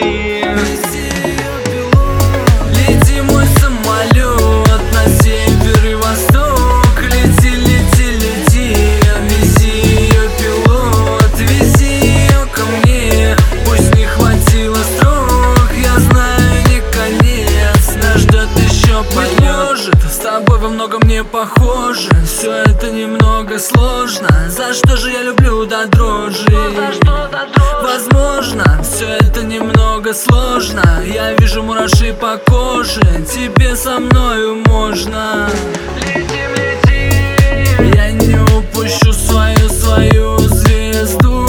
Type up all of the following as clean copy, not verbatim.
Лети, мой самолет, на север и восток. Лети, лети, лети, вези ее, пилот. Вези ее ко мне, пусть не хватило строк. Я знаю, не конец, нас ждет еще полет. Может, с тобой во многом не похоже, все это немного сложно. За что же я люблю до дрожи? Возможно, все это немного сложно. Я вижу мураши по коже, тебе со мною можно. Летим, летим. Я не упущу свою звезду.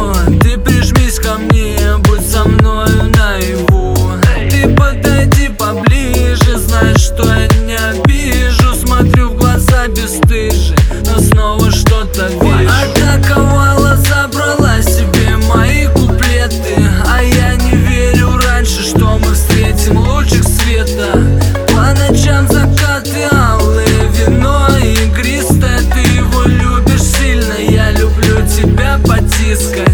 Ты прижмись ко мне, будь со мною наяву. Ты подойди поближе, знаешь, что я не обижу. Смотрю в глаза бесстыжие, но снова что-то вижу. Атаковала, забрала себе мои куплеты, а я не верю раньше, что мы встретим лучик света. По ночам закаты алые, вино игристое. Ты его любишь сильно, я люблю тебя потискать.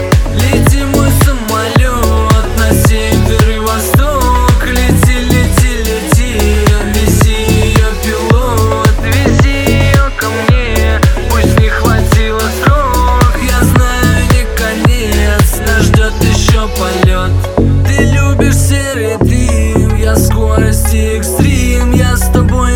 Лети, мой самолет, на север и восток. Лети, лети, лети, вези ее, пилот. Вези ее ко мне, пусть не хватило срок. Я знаю, не конец, нас ждет еще полет. Ты любишь серый дым, я скорость и экстрим. Я с тобой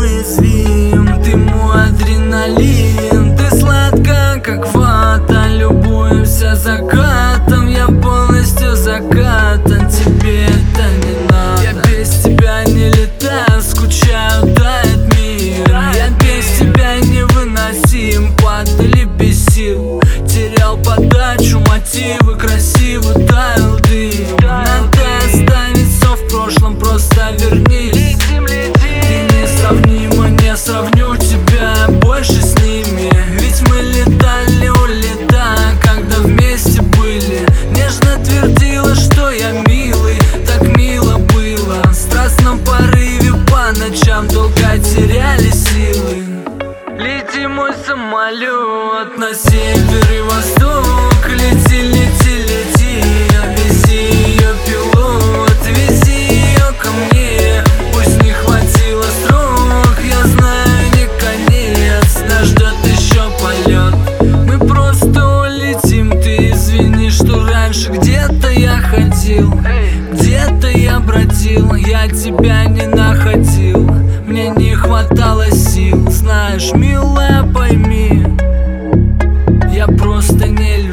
неуязвим, ты мой адреналин. Ты сладкая, как вата, любуемся закатом. Я полностью закатан, тебе это не надо. Я без тебя не летаю, скучаю, тает мир. Я без тебя невыносим, падали без сил. Терял подачу, мотивы, красиво таял дым. Надо оставить все в прошлом, просто вернись. Ты несравнима, не сравню тебя больше с ними. Ведь мы летали, улетая, когда вместе были. Нежно твердила, что я милый, так мило было. В страстном порыве по ночам долго теряли силы. Лети, мой самолет, на север и восток. Лети, лети, лети, вези ее, пилот. Вези ее ко мне, пусть не хватило срок. Я знаю, не конец, нас ждет еще полет. Мы просто улетим, ты извини, что раньше где-то я ходил, где-то я бродил, я тебя не находил. Мне не хватало сил, знаешь, милая, пойми, я просто не